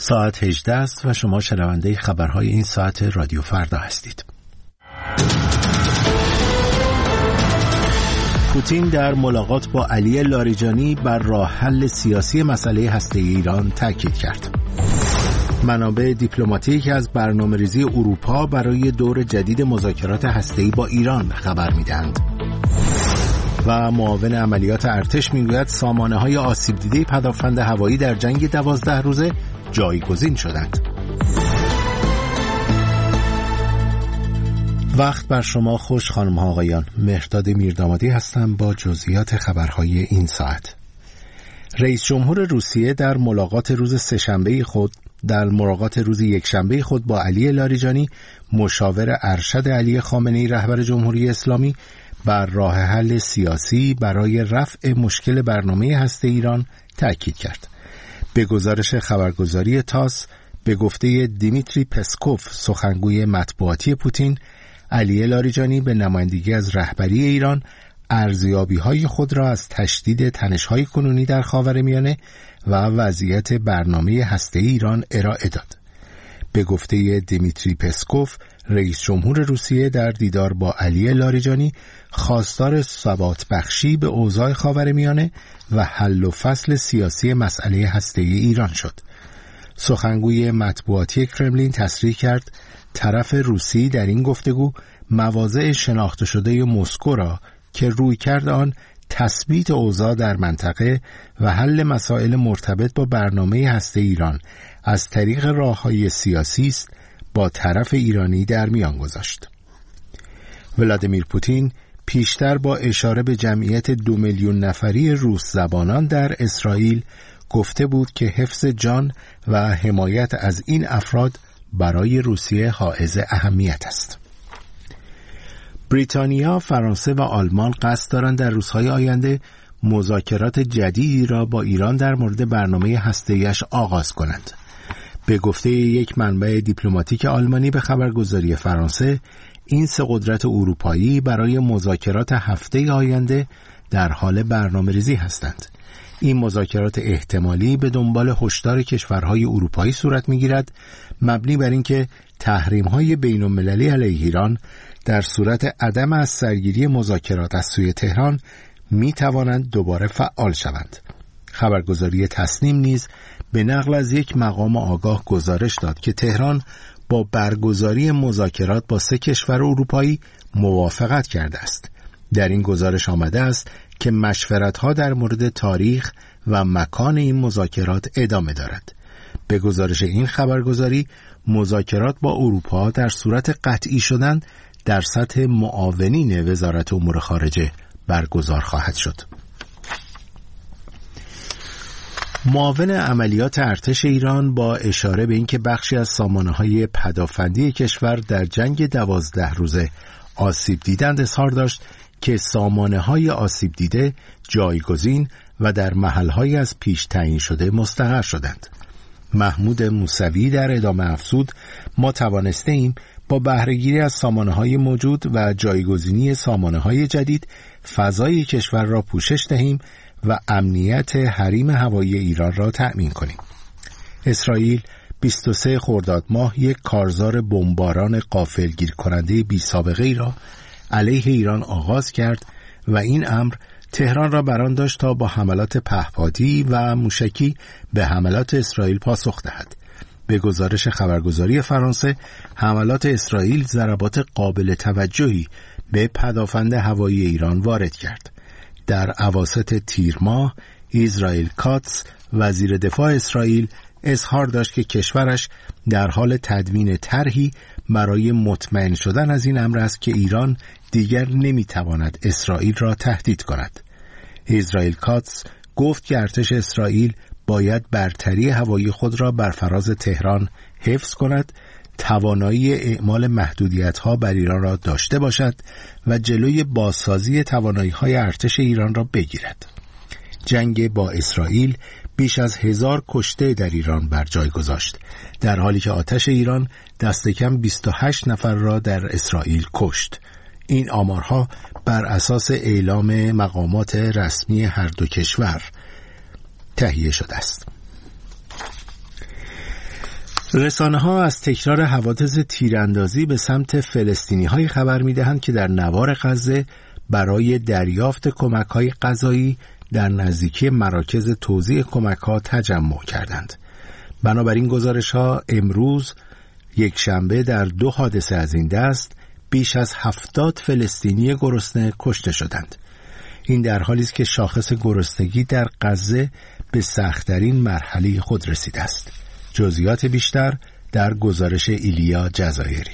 ساعت 18 است و شما شنونده خبرهای این ساعت رادیو فردا هستید. پوتین در ملاقات با علی لاریجانی بر راه حل سیاسی مسئله هسته‌ای ایران تاکید کرد. منابع دیپلماتیک از برنامه‌ریزی اروپا برای دور جدید مذاکرات هسته‌ای با ایران خبر می‌دهند. و معاون عملیات ارتش میگوید سامانه‌های آسیب دیده پدافند هوایی در جنگ 12 روزه جایگزین شدند. وقت بر شما خوش خانم ها آقایان. مهرداد میردامادی هستم با جزئیات خبرهای این ساعت. رئیس جمهور روسیه در ملاقات روز یکشنبه خود با علی لاریجانی مشاور ارشد علی خامنه‌ای رهبر جمهوری اسلامی بر راه حل سیاسی برای رفع مشکل برنامه هسته ایران تأکید کرد. به گزارش خبرگزاری تاس به گفته دیمیتری پسکوف سخنگوی مطبوعاتی پوتین، علی لاریجانی به نمایندگی از رهبری ایران ارزیابی‌های خود را از تشدید تنش‌های کنونی در خاورمیانه و وضعیت برنامه هسته‌ای ایران ارائه داد. به گفته دیمیتری پسکوف، رئیس جمهور روسیه در دیدار با علی لاریجانی خواستار ثبات بخشی به اوضاع خاورمیانه و حل و فصل سیاسی مسئله هسته‌ای ایران شد. سخنگوی مطبوعاتی کرملین تصریح کرد طرف روسی در این گفتگو مواضع شناخته شده مسکو را که رویکرد آن تثبیت اوضاع در منطقه و حل مسائل مرتبط با برنامه هسته‌ای ایران از طریق راه‌های سیاسی است با طرف ایرانی در میان گذاشت. ولادیمیر پوتین پیشتر با اشاره به جمعیت 2 میلیون نفری روس زبانان در اسرائیل گفته بود که حفظ جان و حمایت از این افراد برای روسیه حائز اهمیت است. بریتانیا، فرانسه و آلمان قصد دارند در روزهای آینده مذاکرات جدیدی را با ایران در مورد برنامه هسته‌ایش آغاز کنند. به گفته یک منبع دیپلماتیک آلمانی به خبرگزاری فرانسه، این سه قدرت اروپایی برای مذاکرات هفته آینده در حال برنامه‌ریزی هستند. این مذاکرات احتمالی به دنبال هشدار کشورهای اروپایی صورت می‌گیرد، مبنی بر اینکه تحریم‌های بین‌المللی علیه ایران در صورت عدم از سرگیری مذاکرات از سوی تهران می‌توانند دوباره فعال شوند. خبرگزاری تسنیم نیز به نقل از یک مقام آگاه گزارش داد که تهران با برگزاری مذاکرات با 3 کشور اروپایی موافقت کرده است. در این گزارش آمده است که مشورت‌ها در مورد تاریخ و مکان این مذاکرات ادامه دارد. به گزارش این خبرگزاری، مذاکرات با اروپا در صورت قطعی شدن در سطح معاونین وزارت امور خارجه برگزار خواهد شد. معاون عملیات ارتش ایران با اشاره به اینکه بخشی از سامانه‌های پدافندی کشور در جنگ 12 روزه آسیب دیدند اظهار داشت که سامانه‌های آسیب دیده جایگزین و در محل‌های از پیش تعیین شده مستقر شدند. محمود موسوی در ادامه افزود: ما توانستیم با بهره‌گیری از سامانه‌های موجود و جایگزینی سامانه‌های جدید فضای کشور را پوشش دهیم و امنیت حریم هوایی ایران را تأمین کنیم. اسرائیل 23 خرداد ماه یک کارزار بمباران غافلگیر کننده بی سابقه ای را علیه ایران آغاز کرد و این امر تهران را بران داشت تا با حملات پهپادی و موشکی به حملات اسرائیل پاسخ دهد. به گزارش خبرگزاری فرانسه، حملات اسرائیل ضربات قابل توجهی به پدافند هوایی ایران وارد کرد. در اواسط تیر ماه، اسرائیل کاتس وزیر دفاع اسرائیل اظهار داشت که کشورش در حال تدوین طرحی برای مطمئن شدن از این امر است که ایران دیگر نمیتواند اسرائیل را تهدید کند. اسرائیل کاتس گفت که ارتش اسرائیل باید برتری هوایی خود را بر فراز تهران حفظ کند، توانایی اعمال محدودیت‌ها بر ایران را داشته باشد و جلوی بازسازی توانایی‌های ارتش ایران را بگیرد. جنگ با اسرائیل بیش از 1000 کشته در ایران بر جای گذاشت، در حالی که آتش ایران دست کم 28 نفر را در اسرائیل کشت. این آمارها بر اساس اعلام مقامات رسمی هر دو کشور تهیه شده است. رسانه‌ها از تکرار حوادث تیراندازی به سمت فلسطینی‌های خبر می‌دهند که در نوار غزه برای دریافت کمک‌های غذایی در نزدیکی مراکز توزیع کمک‌ها تجمع کردند. بنابراین گزارش‌ها امروز یکشنبه در 2 حادثه از این دست بیش از 70 فلسطینی گرسنه کشته شدند. این در حالی است که شاخص گرسنگی در غزه به سخت‌ترین مرحله خود رسیده است. جزئیات بیشتر در گزارش ایلیا جزایری.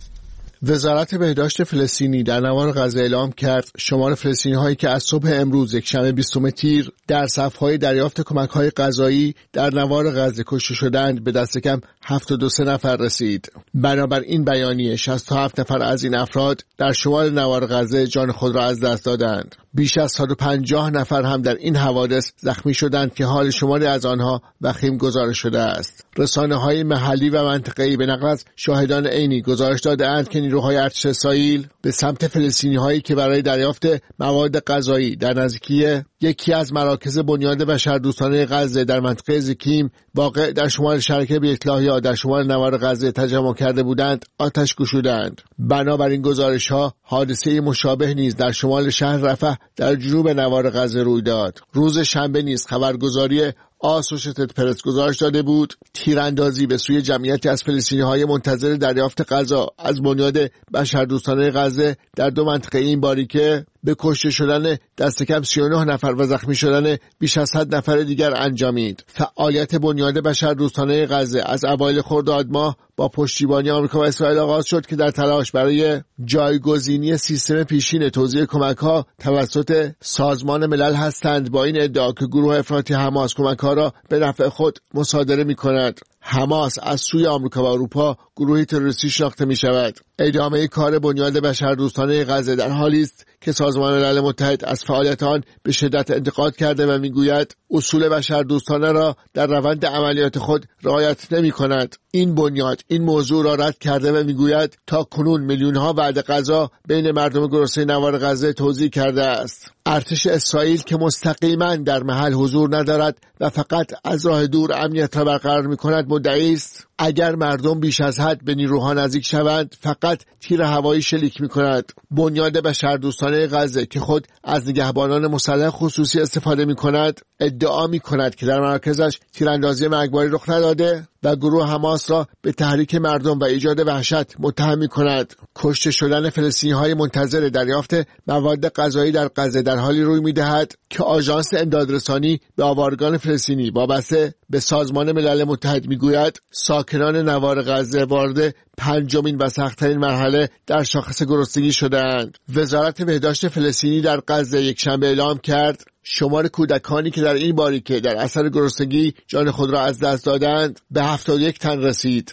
وزارت بهداشت فلسطینی در نوار غزه اعلام کرد شمار فلسطینی‌هایی که از صبح امروز یکشنبه 20 تیر در صف‌های دریافت کمک‌های غذایی در نوار غزه کشته شدند به دست کم 72 نفر رسید. بنابراین بیانیه 67 نفر از این افراد در شمال نوار غزه جان خود را از دست دادند. بیش از 150 نفر هم در این حوادث زخمی شدند که حال شماری از آنها وخیم گزارش شده است. رسانه‌های محلی و منطقه‌ای به نقل از شاهدان عینی گزارش داده‌اند که نیروهای ارتش اسرائیل به سمت فلسطینی‌هایی که برای دریافت مواد غذایی در نزدیکی یکی از مراکز بنیاد بشردوستانه غزه در منطقه زکیم واقع در شمال شرقی بیت لاهیا در شمال نوار غزه تجمع کرده بودند آتش گشودند. بنابراین گزارش‌ها حادثه مشابه نیز در شمال شهر رفح در جنوب نوار غزه روی داد. روز شنبه نیز خبرگزاری آسوشیتد پرس گزارش داده بود تیراندازی به سوی جمعیتی از فلسطینی‌های منتظر دریافت غذا از بنیاد بشردوستانه غزه در 2 منطقه این باریکه به کشته شدن دست کم 39 نفر و زخمی شدن بیش از 100 نفر دیگر انجامید. فعالیت بنیاد بشردوستانه غزه از اوایل خرداد ماه با پشتیبانی آمریکا و اسرائیل آغاز شد که در تلاش برای جایگزینی سیستم پیشین توزیع کمک‌ها توسط سازمان ملل هستند، با این ادعا که گروه افراطی حماس کمک‌ها را به نفع خود مصادره می‌کند. حماس از سوی آمریکا و اروپا گروهی تروریستی شناخته می‌شود. ادامه کار بنیاد بشردوستانه غزه در حالی است که سازمان ملل متحد از فعالیت آن به شدت انتقاد کرده و میگوید اصول بشردوستانه را در روند عملیات خود رعایت نمی‌کند. این بنیاد این موضوع را رد کرده و میگوید تا کنون میلیون‌ها وعده غذا بین مردم گرسنه نوار غزه توزیع کرده است. ارتش اسرائیل که مستقیما در محل حضور ندارد و فقط از راه دور امنیت را برقرار می‌کند مدعی است اگر مردم بیش از حد به نیروها نزدیک شوند فقط تیر هوایی شلیک می‌کند. بنیاد بشردوستانه غزه که خود از نگهبانان مسلح خصوصی استفاده می‌کند ادعا می‌کند که در مراکزش تیراندازی مرگباری رخ نداده و گروه حماس را به تحریک مردم و ایجاد وحشت متهم می‌کند. کشته شدن فلسطینی‌های منتظر دریافت مواد غذایی در غزه در حالی روی می‌دهد که آژانس امدادرسانی به آوارگان فلسطینی وابسته به سازمان ملل متحد می‌گوید ساکنان نوار غزه وارد 5مین و سخت‌ترین مرحله در شاخص گرسنگی شده‌اند. وزارت بهداشت فلسطینی در غزه یکشنبه اعلام کرد شمار کودکانی که در این باریکه در اثر گرسنگی جان خود را از دست دادند به 71 تن رسید.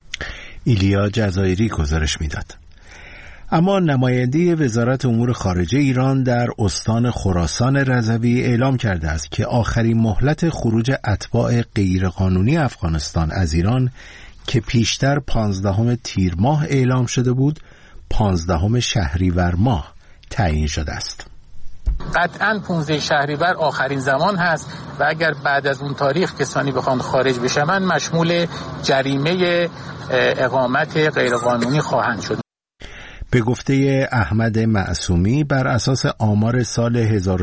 ایلیا جزایری گزارش میداد. اما نماینده وزارت امور خارجه ایران در استان خراسان رضوی اعلام کرده است که آخرین مهلت خروج اتباع غیرقانونی افغانستان از ایران که پیشتر 15 تیر ماه اعلام شده بود 15 شهریور ماه تعیین شده است. قطعاً 15 شهریور آخرین زمان هست و اگر بعد از اون تاریخ کسانی بخوان خارج بشوند مشمول جریمه اقامت غیرقانونی خواهند شد. به گفته احمد معصومی بر اساس آمار سال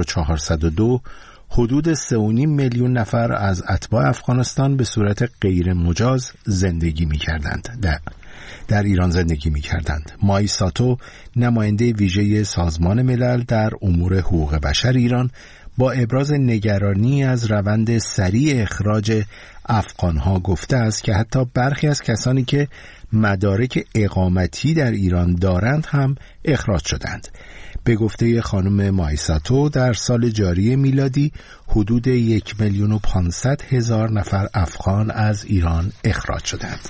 1402 حدود 3.5 میلیون نفر از اتباع افغانستان به صورت غیر مجاز زندگی می‌کردند. در ایران زندگی می‌کردند. مای ساتو نماینده ویژه سازمان ملل در امور حقوق بشر ایران با ابراز نگرانی از روند سریع اخراج افغانها گفته است که حتی برخی از کسانی که مدارک اقامتی در ایران دارند هم اخراج شدند. به گفته خانم مایساتو در سال جاری میلادی حدود 1,500,000 نفر افغان از ایران اخراج شدند.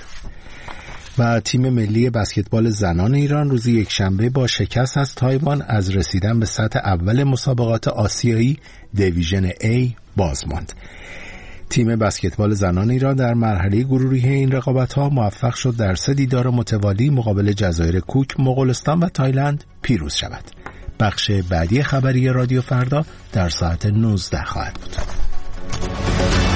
و تیم ملی بسکتبال زنان ایران روز یکشنبه با شکست از تایوان از رسیدن به سطح اول مسابقات آسیایی دیویژن A باز ماند. تیم بسکتبال زنان ایران در مرحله گروهی این رقابت‌ها موفق شد در 3 دیدار متوالی مقابل جزایر کوک، مغولستان و تایلند پیروز شود. بخش بعدی خبری رادیو فردا در ساعت 19 خواهد بود.